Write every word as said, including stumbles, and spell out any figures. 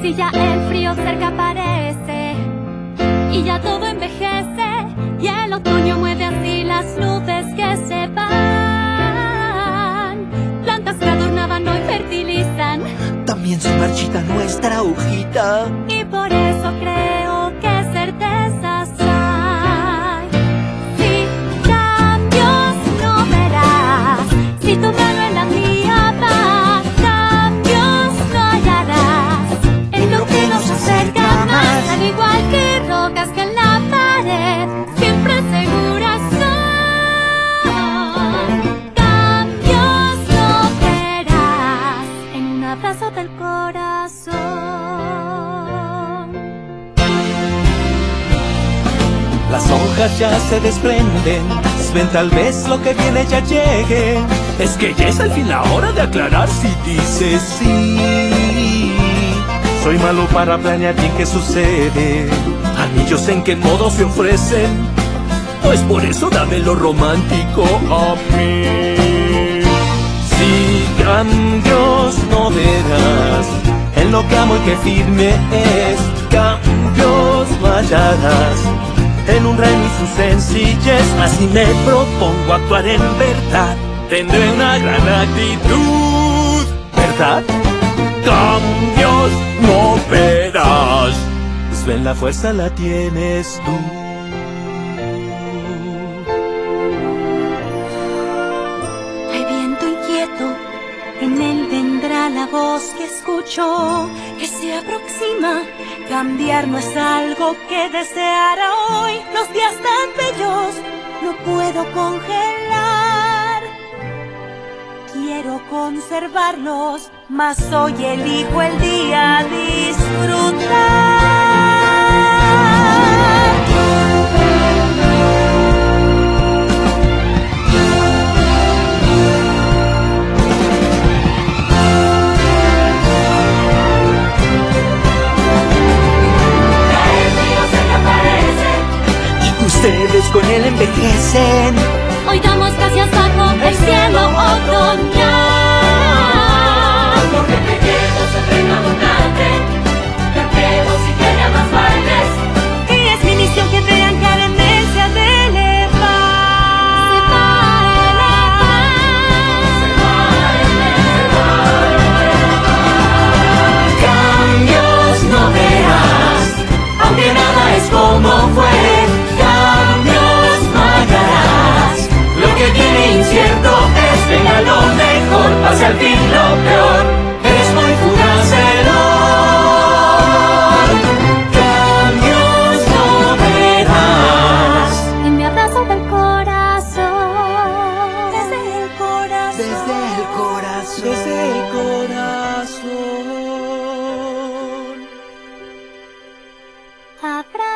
Si ya el frío cerca aparece y ya todo envejece y el otoño mueve así las nubes que se van. Plantas que adornaban hoy fertilizan. También se marchita nuestra hojita. Y por eso creo que certezas hay. Si cambios no verás, si tu mano en la mía va, cambios no hallarás. En lo que nos acerca más, al igual que rocas que en la pared, siempre seguras son. Cambios no verás en un abrazo del corazón. Las hojas ya se desprenden, ven tal vez lo que viene ya llegue. Es que ya es al fin la hora de aclarar si dices sí. Soy malo para planear bien qué sucede, anillos en qué modo se ofrecen. Pues por eso dame lo romántico a mí. Si cambios no verás, en lo que amo y que firme es. Cambios no hallarás en un rey y su sencillez. Mas si me propongo actuar en verdad, tendré una gran actitud, ¿verdad? Cambios no verás, pues ven, la fuerza la tienes tú. Hay viento inquieto, en él vendrá la voz que escucho, que se aproxima. Cambiar no es algo que deseara hoy. Los días tan bellos no puedo congelar. Quiero conservarlos, mas hoy elijo el día disfrutar. Ustedes con él envejecen. Hoy damos gracias bajo el cielo otoñal. Porque pequeños se reina abundante, cantemos y que haya más bailes. Y es mi misión que vean que la demencia de elevar. Se va a elevar. Cambios no verás, aunque nada es como fue. Incierto es, venga lo mejor, pase al fin lo peor, es muy fugaz el hoy. Cambios no verás En mi abrazo del corazón, desde el corazón, Desde el corazón. Desde el corazón. abrazo.